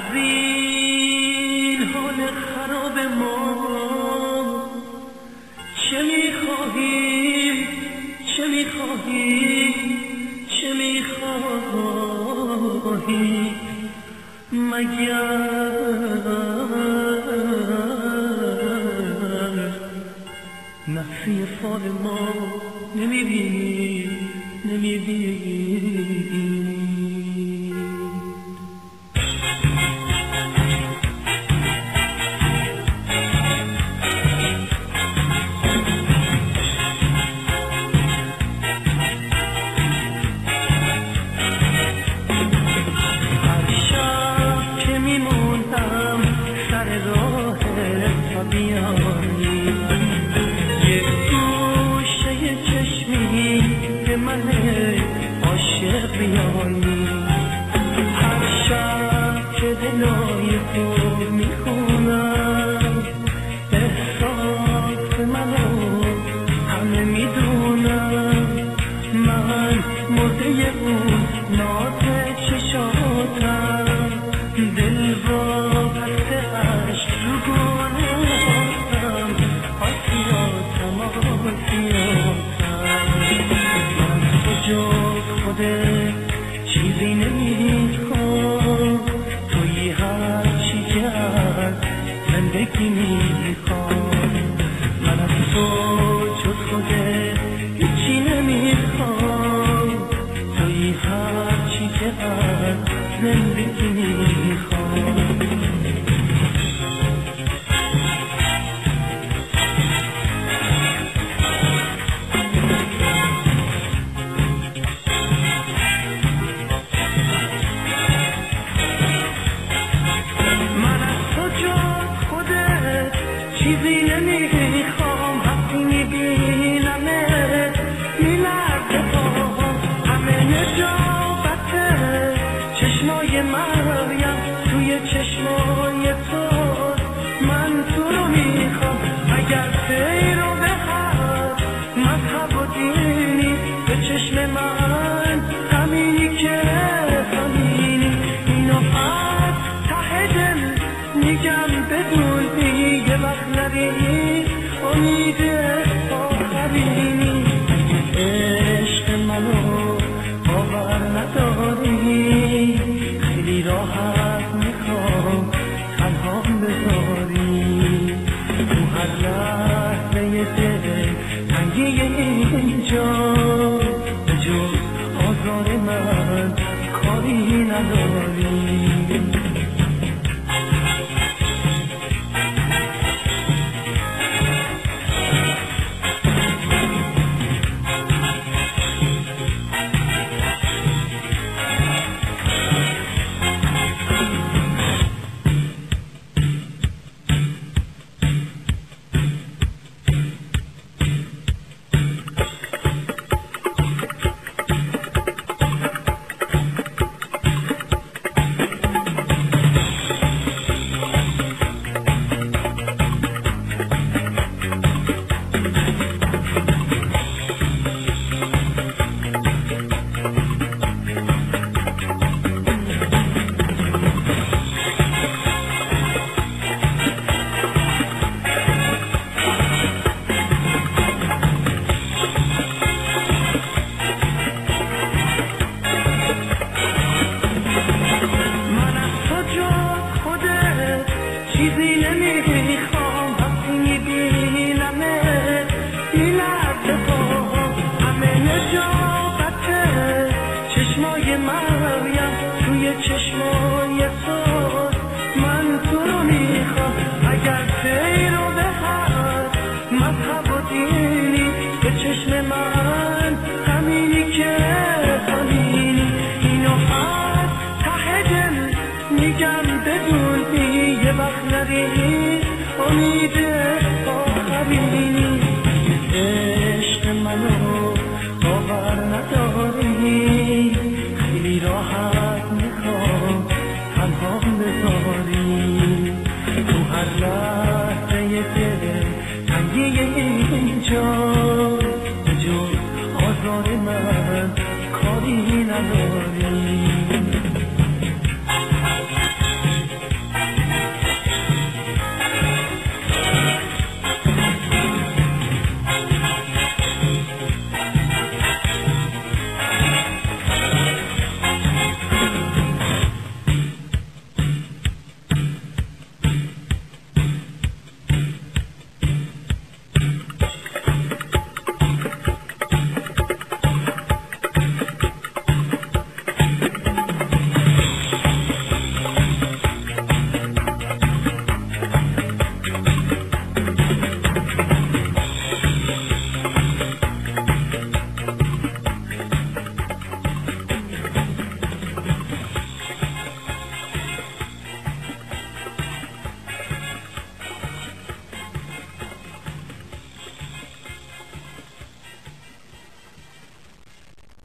از این حال خراب ما چه میخواهی چه میخواهی چه میخواهی مگر نفسی فال ما نمیبینی نمیبینی هر شب که دلای تو میخونم احساس منو همه میدونم من مرده اون ناز چشاتم دل با بسته عشق رو گونم آسیاتم من کجا خودت چیزی نمیخوام توی هر چی کرد زندگی میخوام من از تو جز خودت هیچی نمیخوام توی هر چی کرد زندگی میخوام چیزی نمیخوام وقتی میبینمت میلرزه پاهم همه نجابته چشمای مریم توی چشمای تو من تو رو میخوام اگر خیر و به حق مذهب و دینی به چشم من همینی که همینی اینو از ته دل میگم بدونی یه وقت نداری امید آخرینی عشق منو باور نداری خیلی راحت میخوام تنها بذاری تو هر لحظه دل تنگی اینجا